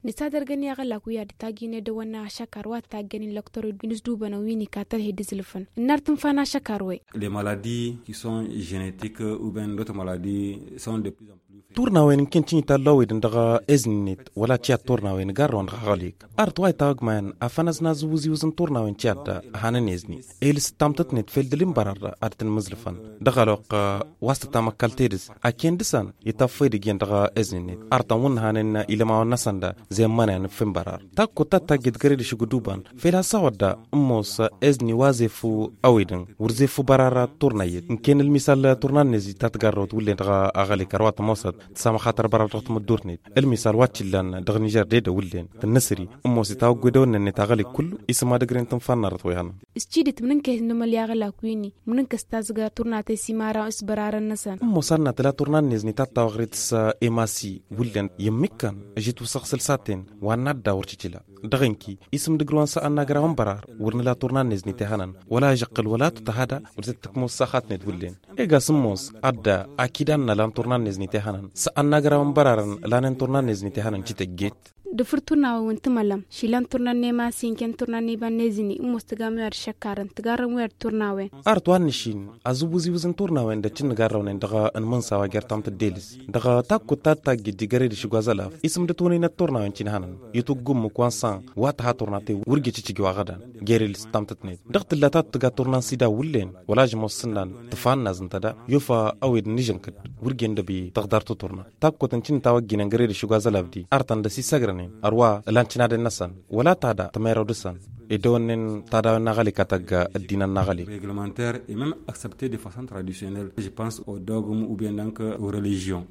nisadar gani agala ku yadi tagine da wana shakarwa ta gani docteur binus dubana wini katal hedizilfan nartum fana shakarwe. Les maladies qui sont génétiques ou bien d'autres maladies sont de plus en plus turnawen kintin talawid daga eznit wala tia turnawen garon khalik art way tagman afanas nazuzi uzun turnawen tiada hanan ezni els tamtatnet feldilim barar artin muzlfan daga loq wasta tamakkaltedis akendisan yitafidi gen daga eznit artan won hanan ilama nasanda zemanan fin barar takko tatagid garidi shuguduban fela sawada ummus ezni wazifu awidin wurzifu barara turnayet ken المثال turnan nezi tatgarrot wulle daga agali karwat mosad تسامح خاطر برا رحت مدورني المثال واتشلان دغني جار ديدا ولين النسري امو سيتاو غدون ان تاغلي كل اسما دغرين تنفنر تويان استيدت منك نمل يا غلا كويني منك استازغا تورناتي سيمارا اسبرار النسان امو صرنا تلا تورنان نزني تاو غريتس اماسي ولين يمكن جيت وسخسل ساتين وانا ورتشلا دغنكي اسم دغروان سانا غراهم برار ورن لا تورنان نزني تهانن ولا يقل ولا تهدا ورزتك موسخات ند ولين ايغا سموس ادا اكيدان لا تورنان نزني تهانن سأنا غراهم برارن لانن تورنان نزني تهانن جيت دفر تورنا وانت ملم شيلان تورنا نيما سينكن تورنا نيبا نزني مستغام ور شكارن تغارن ور تورناوين ارتوان نشين ازوبوزي وزن تورناوين دا تشن غارون دغا ان منسا واغرتام تديلس دغا تاكو تاتا جدي غريد شغازالاف اسم دتوني نتورناوين تشن هانن يتوغم كوانسان واتها تورناتي ورغي تشيغي واغدان غيرل ستامتتني دغت لاتات تغا تورنان سيدا ولين ولا جموسنان تفان نازنتدا يوفا اويد نيجنك ورغين دبي تقدر تورنا تاكو تنشن تاوغين غريد شغازالاف دي ارتان دسي سغرن arwa lanchina de nasan wala tada tamero dusan edonen tada nagali kataga dinan nagali réglementaire et même accepté de façon traditionnelle. Je pense aux dogmes ou bien donc aux religions.